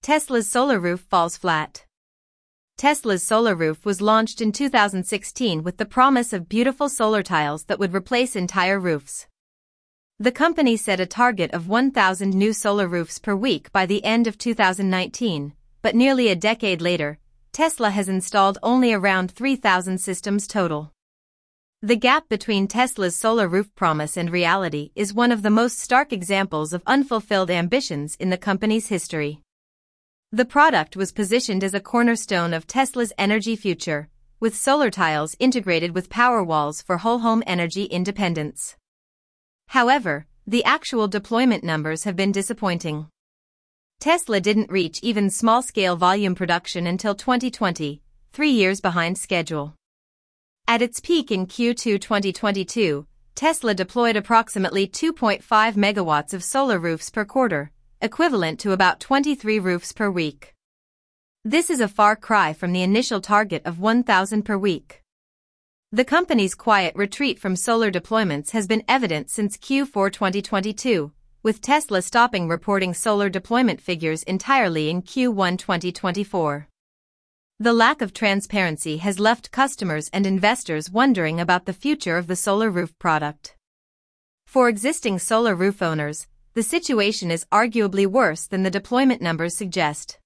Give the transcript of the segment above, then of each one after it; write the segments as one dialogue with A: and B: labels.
A: Tesla's solar roof falls flat. Tesla's solar roof was launched in 2016 with the promise of beautiful solar tiles that would replace entire roofs. The company set a target of 1,000 new solar roofs per week by the end of 2019, but nearly a decade later, Tesla has installed only around 3,000 systems total. The gap between Tesla's solar roof promise and reality is one of the most stark examples of unfulfilled ambitions in the company's history. The product was positioned as a cornerstone of Tesla's energy future, with solar tiles integrated with Powerwalls for whole home energy independence. However, the actual deployment numbers have been disappointing. Tesla didn't reach even small-scale volume production until 2020, 3 years behind schedule. At its peak in Q2 2022, Tesla deployed approximately 2.5 megawatts of solar roofs per quarter, equivalent to about 23 roofs per week. This is a far cry from the initial target of 1,000 per week. The company's quiet retreat from solar deployments has been evident since Q4 2022, with Tesla stopping reporting solar deployment figures entirely in Q1 2024. The lack of transparency has left customers and investors wondering about the future of the solar roof product. For existing solar roof owners, the situation is arguably worse than the deployment numbers suggest.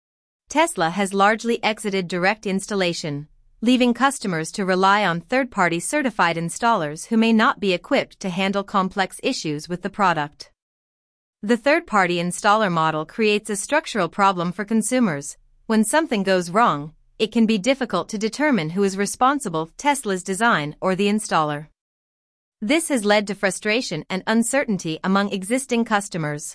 A: Tesla has largely exited direct installation, leaving customers to rely on third-party certified installers who may not be equipped to handle complex issues with the product. The third-party installer model creates a structural problem for consumers. When something goes wrong, it can be difficult to determine who is responsible, Tesla's design or the installer. This has led to frustration and uncertainty among existing customers.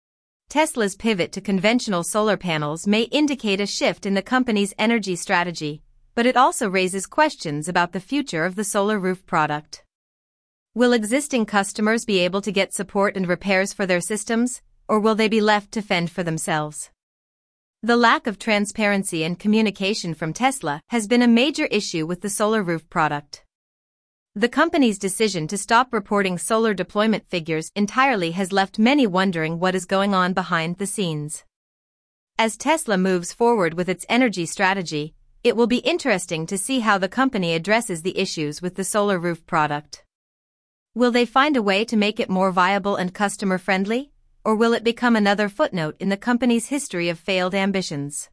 A: Tesla's pivot to conventional solar panels may indicate a shift in the company's energy strategy, but it also raises questions about the future of the solar roof product. Will existing customers be able to get support and repairs for their systems, or will they be left to fend for themselves? The lack of transparency and communication from Tesla has been a major issue with the solar roof product. The company's decision to stop reporting solar deployment figures entirely has left many wondering what is going on behind the scenes. As Tesla moves forward with its energy strategy, it will be interesting to see how the company addresses the issues with the solar roof product. Will they find a way to make it more viable and customer-friendly, or will it become another footnote in the company's history of failed ambitions?